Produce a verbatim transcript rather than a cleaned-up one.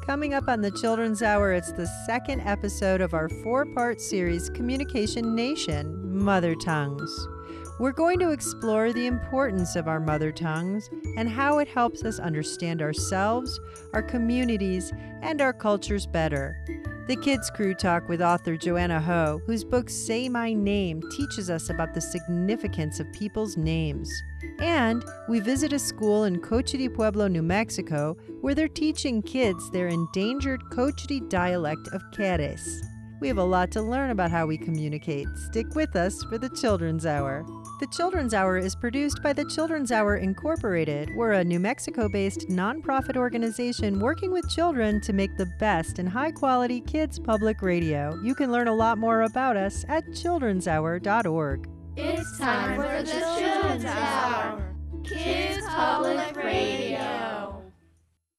Coming up on the Children's Hour, it's the second episode of our four-part series, Communication Nation, Mother Tongues. We're going to explore the importance of our mother tongues and how it helps us understand ourselves, our communities, and our cultures better. The Kids Crew talk with author Joanna Ho, whose book Say My Name teaches us about the significance of people's names. And we visit a school in Cochiti Pueblo, New Mexico, where they're teaching kids their endangered Cochiti dialect of Querés. We have a lot to learn about how we communicate. Stick with us for the Children's Hour. The Children's Hour is produced by the Children's Hour Incorporated. We're a New Mexico-based nonprofit organization working with children to make the best in high-quality kids public radio. You can learn a lot more about us at children's hour dot org. It's time for the Children's Hour, Kids Public Radio.